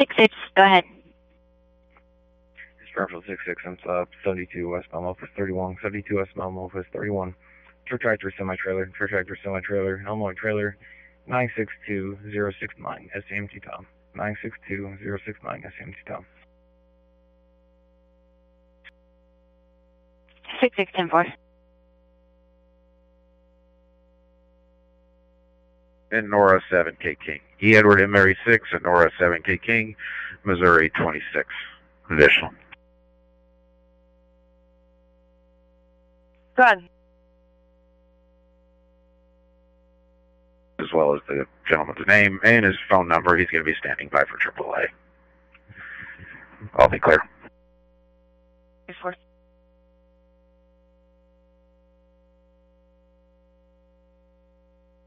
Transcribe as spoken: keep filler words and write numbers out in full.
six six, go ahead. Springfield six six, I'm up seventy-two West Memphis thirty-one, seventy-two West Memphis thirty-one. Truck tractor semi-trailer, truck tractor semi-trailer, Illinois trailer, nine six two zero six nine, S A M T Tom. nine six two zero six nine, S A M T Tom. six six ten four. And Nora seven K King. E. Edward and Mary six and Nora seven K King, Missouri twenty-six. Additional. Go ahead. As well as the gentleman's name and his phone number. He's going to be standing by for triple A. I'll be clear. Four.